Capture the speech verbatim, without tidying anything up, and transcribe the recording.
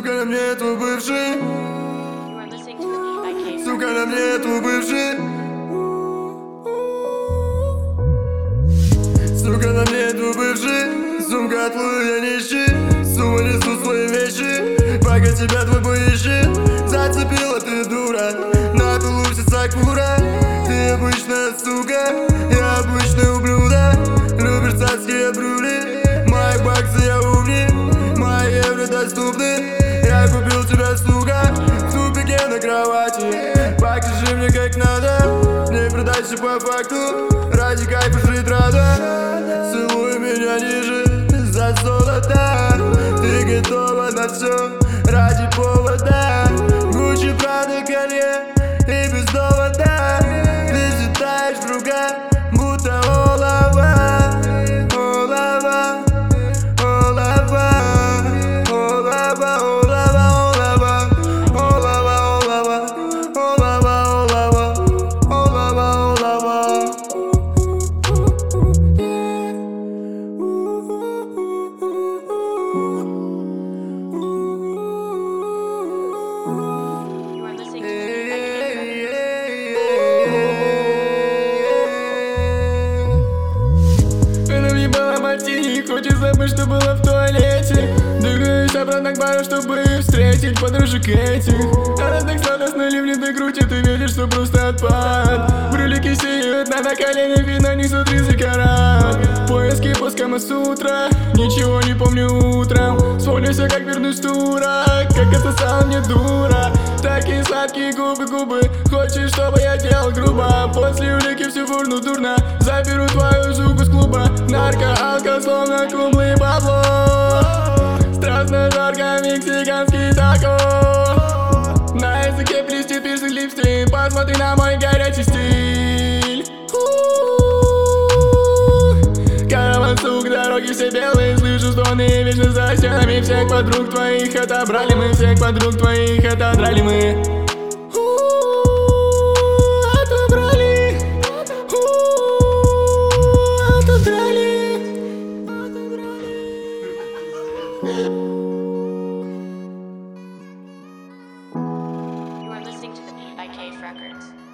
Сука, на мне твой бывший. Сука, на мне твой бывший. Сука, на мне твой бывший. Сумка от Луи, я нищий. Сумма несу свои вещи, пока тебя твой поищет. Зацепила ты, дура, на тулу все сакура. Ты обычная сука, я обычный ублюдок. Любишь царские брюли, мои баксы я умни, мои евро доступны. Я купил тебя, сука, в тупике на кровати. Покажи мне как надо, не продайся по факту. Ради кайфа жить рада, целуй меня ниже за золото. Ты готова на все ради повода. Гуччи, Прада, колье и без довода. Ты взлетаешь в рука, будто олова. Олова, олова, олова, олова, олова, олова, олова, олова, олова, олова. Хочешь забыть, что было в туалете. Двигаюсь обратно к бару, чтобы встретить подружек этих. Она так сладостно ливнет и крутит, и видишь, что просто отпад. Брюлики сеют, на коленях и на них тридцать карат. Поиски по Камасутра, ничего не помню утром. Вспомню все, как вернусь тура, как это стало мне дура. Такие сладкие губы, губы, хочешь, чтобы я делал грубо. После улики все фурну дурно, заберу твою суку с клуба. Нарко, алко, словно кумлы и бабло. Страстно, жарко, мексиканский тако. На языке блестит пирсинг, липстик. Посмотри на мой горячий стиль. Караван, сук, дороги все белые. Слышу стоны вечно за стенами. Всех подруг твоих отобрали мы. Всех подруг твоих отодрали мы. Отобрали. Отодрали. You are listening to the Beat by Cave Records.